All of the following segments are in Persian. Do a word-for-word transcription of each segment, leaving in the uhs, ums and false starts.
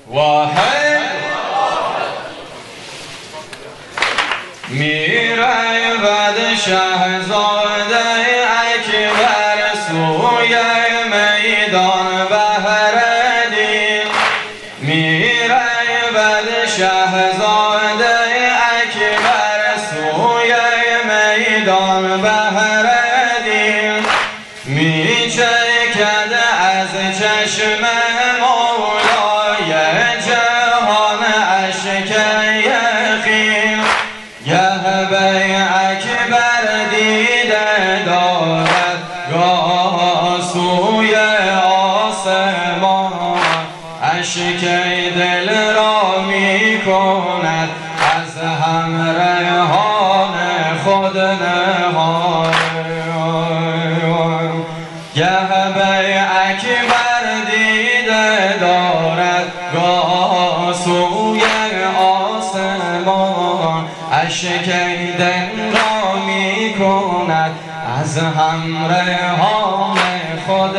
واحد میره بد شهزاده اکبر سوی میدان بهردین، میره بد شهزاده اکبر سوی میدان بهردین، میچکد از چشم مولای جهان اشک یقین، گه بی اکبر دیده دارد گاه سوی آسمان، اشک دل را می کند از همراهان خود نهان، گه بی اکبر دیده دارد گاه سوی آسمان، اشک دل را می کند از همراهان خود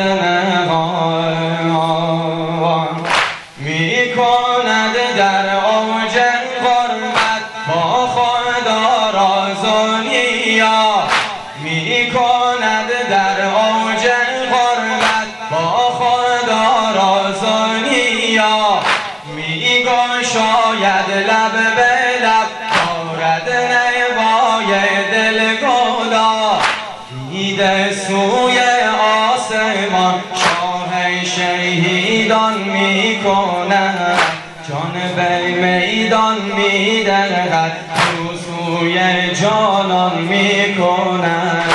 نهان، می کند در اوج غربت با خدا رازانیا، می کند در اوج غربت با خدا رازانیا، می گشاید لب به لب دارد نوای دل گدا، دیده سوی آسمان شاه شهیدان می کند، جان به میدان می دهد رو سوی جانان می کند،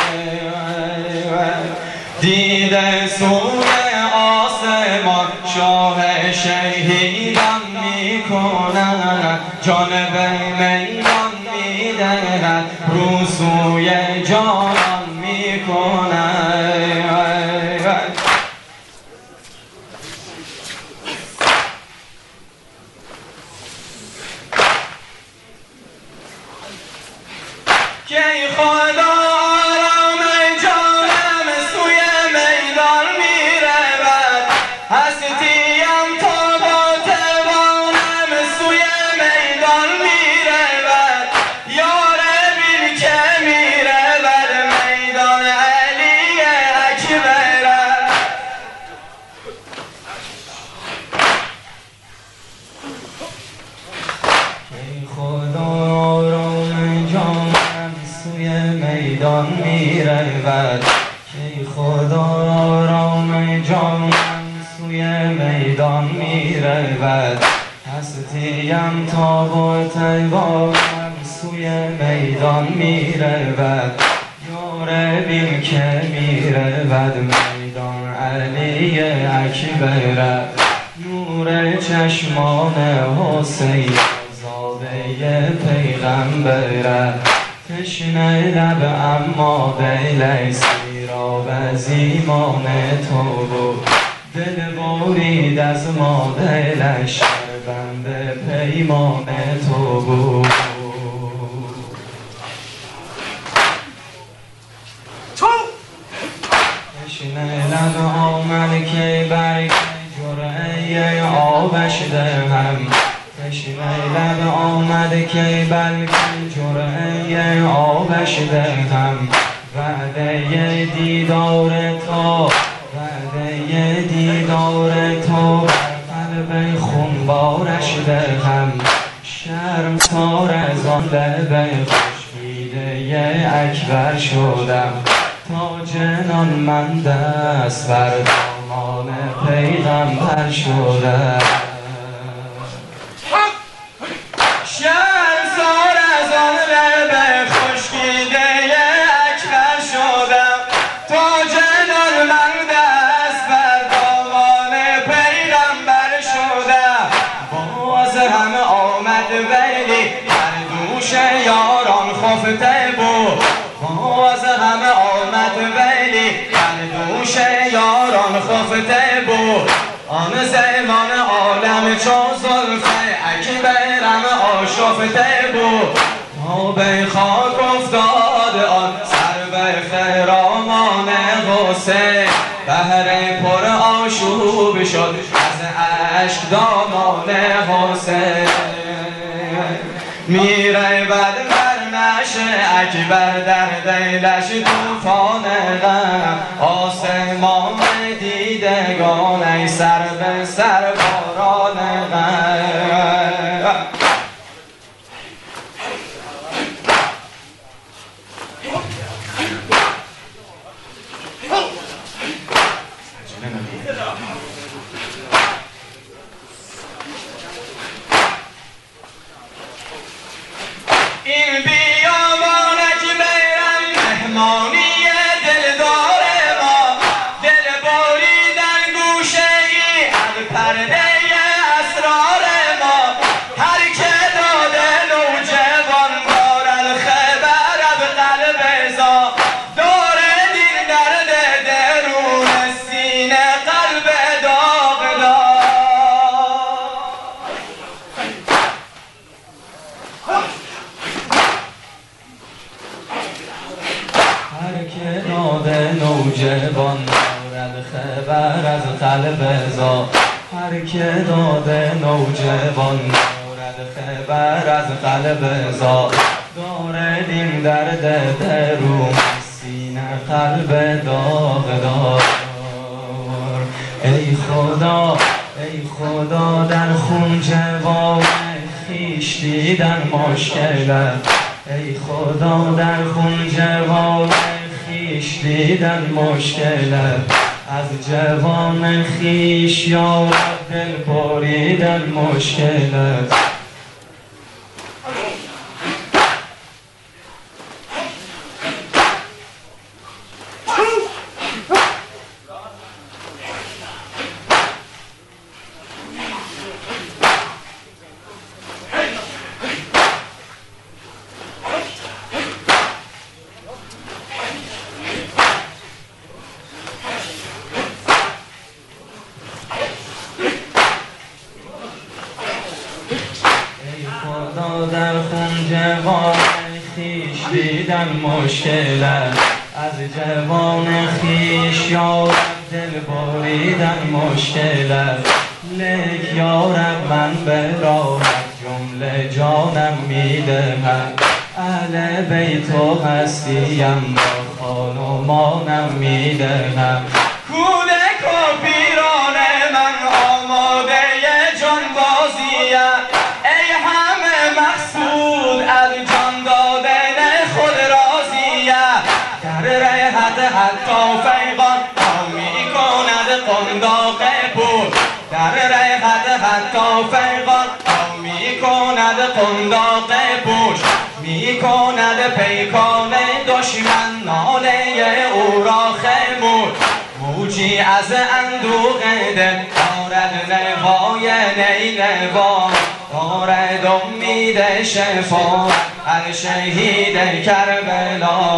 دیده سوی آسمان شاه شهیدان می کند، جان به میدان می دهد رو سوی جانان می کند. که خدا آرام جانم سوی میدان می رود، هستیم تا با توانم سوی میدان می رود، یار بین که می رود میدان علی اکبر. که خدا آرام جانم سوی میدان می رود، که خدا آرام جانم سوی میدان می رود، هستیم تا با توانم سوی میدان می رود، یار بین که می رود میدان علی اکبر، نور چشمان حسین زاده پیغمبر، تشنه لب اما دل سیراب از ایمان تو بود، دل برید از ما دلش بند پیمان تو بود. تشنه لب آمد که بر جرعه آبش دهم، تشنه لب آمد که بلکه جرعه آبش دهم، وعده دیدار تو وعده دیدار تو قلب خونبارش دهم، شرم تار از آن لب خشکیده اکبر شدم، تا جنان من دست بر دامان پیغمبر شدم، شرمسار از آن لب خشکیده اکبر شدم، تا جنان من دست بر دامان پیغمبر شدم، باز هم آمد ولی بر دوش یاران خفته بود، باز هم آمد ولی بر دوش یاران خفته بود، آن زمان عالم چون زلف اکبرم آشفته بود، تا به خاک افتاد آن سر به خرامان حسین، بهر پر آشوب مشروب شد از عشق دامان حسین میره بد مرنش اکبر در دیلش توفان غم آسمان دیدگان ای سر به سر باران غم این بیابانک بیرم مهمانی دلدار ما دل بریدن گوشه ای از پرده اسرار ما هر که داده نوجوان دارد خبر از قلب زا داره دین درد درون سینه قلب داغدار هر که داده نوجوان دارد خبر از قلب زا هر که داده نوجوان دارد خبر از قلب زا دارد این درد درون سینه قلب داغدار ای خدا ای خدا در خون جواب خویش دیدن مشکله ای خدا در خون جوان خویش دیدن مشکله از جوان خویش یا رب دل بریدن مشکله در خون جوان خویش دیدن مشکله از جوان خویش یا رب دل بریدن مشکله لیک یا رب من به راحت جمله جانم میدهم اهل بیت و هستیم با خانمانم میدهم کودک و پیران من آماده جانبازیم ای همه مقصود از جان دادن خود راضیه در ریحت حتی فیقان تا می کند قنداق بود در ریحت حتی فیقان تا می کند قنداق بود می کند پیکان دشمن ناله او را خمود موجی از اندوه دل دارد نوای نیلوان دارد امید شفا هر شهید کربلا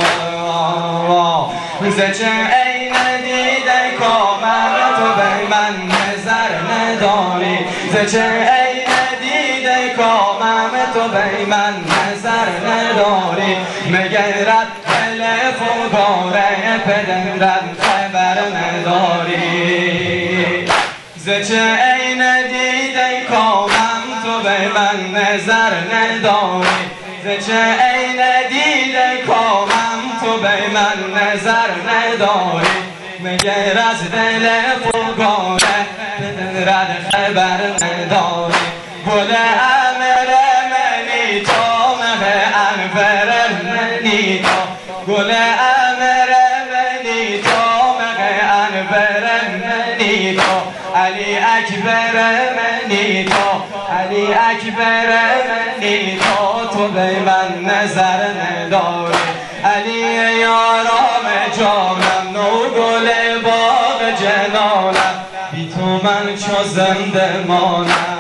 ز چه عین دیده کامل تو به من نظر نداری ز چه عین دیده کامل تو به من نظر نداری مگرد تلف و گاره پدرد خبر نداری ز چه عین دیده کامم تو به من نظر نداری ز چه عین دیده کامم تو به من نظر نداری مگر از دل فگاره پدرد خبر نداری گل امر منی تو مه انور منی تو گل امر منی تو مه انور منی تو علی اکبر منی تو علی اکبر منی تو تو به من نظر نداری علی یارام جانم نو گل باغ جنانم بی تو من چو زنده مانم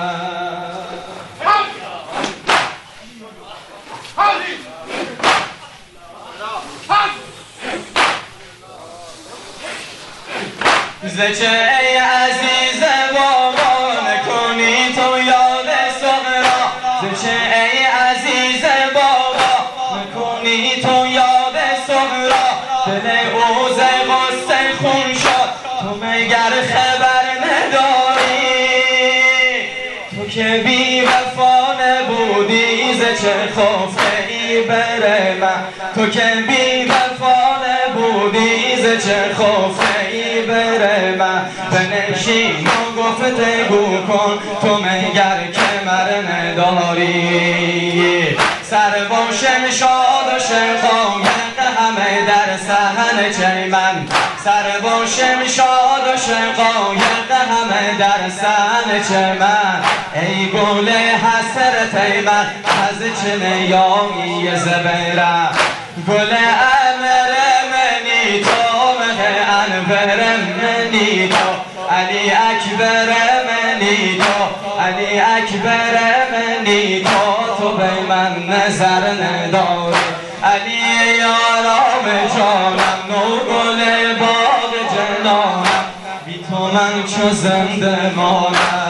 ز چه ای عزیز بابا نکنی تو یاد صغرا ز چه ای عزیز بابا نکنی تو یاد صغرا دل او ز غصه خون شد تو مگر خبر که بی وفا نبودی ز چه خفته ای بر من، تو که بی وفا نبودی ز چه خفته ای بر من. بنشین و گفتگو کن تو مگر کمر نداری، سر با شمشاد و شقایق همه در صحن چه من، سر با شمشاد و شقایق همه در صحن چه من. ای گل حسرت من از چه نیایی زبرم، گل امر منی تو مه انور منی تو، علی اکبر منی تو، علی اکبر منی تو، تو به من نظر نداری. علی یارام جانم نو گل باغ جنانم، بی تو من چو زنده مانم.